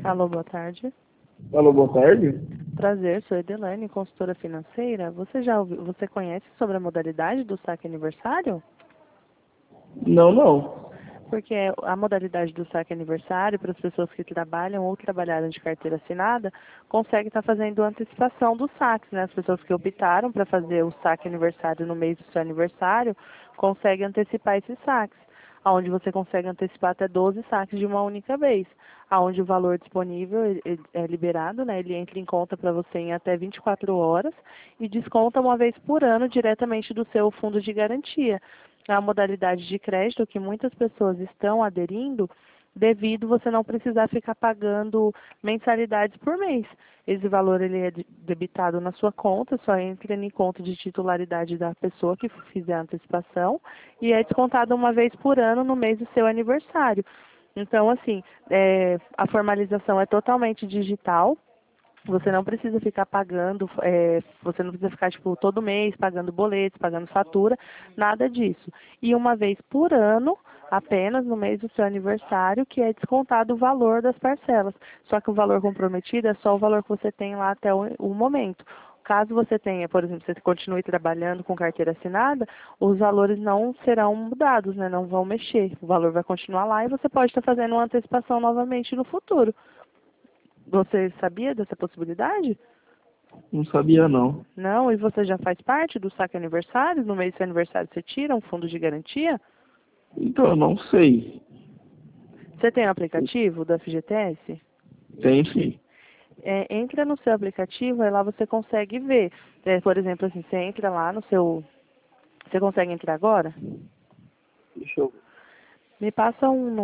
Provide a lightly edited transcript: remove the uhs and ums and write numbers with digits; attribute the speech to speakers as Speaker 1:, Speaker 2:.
Speaker 1: Alô, boa tarde.
Speaker 2: Alô, boa tarde.
Speaker 1: Prazer, sou Edelane, consultora financeira. Você conhece sobre a modalidade do saque aniversário?
Speaker 2: Não.
Speaker 1: Porque a modalidade do saque aniversário, para as pessoas que trabalham ou trabalharam de carteira assinada, consegue estar fazendo antecipação dos saques, né? As pessoas que optaram para fazer o saque aniversário no mês do seu aniversário, conseguem antecipar esses saques, onde você consegue antecipar até 12 saques de uma única vez, onde o valor disponível é liberado, né? Ele entra em conta para você em até 24 horas e desconta uma vez por ano diretamente do seu fundo de garantia. É a modalidade de crédito que muitas pessoas estão aderindo devido você não precisar ficar pagando mensalidades por mês. Esse valor ele é debitado na sua conta, só entra em conta de titularidade da pessoa que fizer a antecipação e é descontado uma vez por ano no mês do seu aniversário. Então, assim, a formalização é totalmente digital. Você não precisa ficar pagando, você não precisa ficar, tipo, todo mês pagando boletos, pagando fatura, nada disso. E uma vez por ano, apenas no mês do seu aniversário, que é descontado o valor das parcelas. Só que o valor comprometido é só o valor que você tem lá até o momento. Caso você tenha, por exemplo, você continue trabalhando com carteira assinada, os valores não serão mudados, né? Não vão mexer. O valor vai continuar lá e você pode estar fazendo uma antecipação novamente no futuro. Você sabia dessa possibilidade?
Speaker 2: Não sabia, não.
Speaker 1: Não? E você já faz parte do saque aniversário? No mês do seu aniversário você tira um fundo de garantia?
Speaker 2: Então, eu não sei.
Speaker 1: Você tem o aplicativo da FGTS?
Speaker 2: Tem sim.
Speaker 1: Entra no seu aplicativo e lá você consegue ver. Por exemplo, assim, você entra lá no seu... Você consegue entrar agora?
Speaker 2: Deixa eu ver.
Speaker 1: Me passa um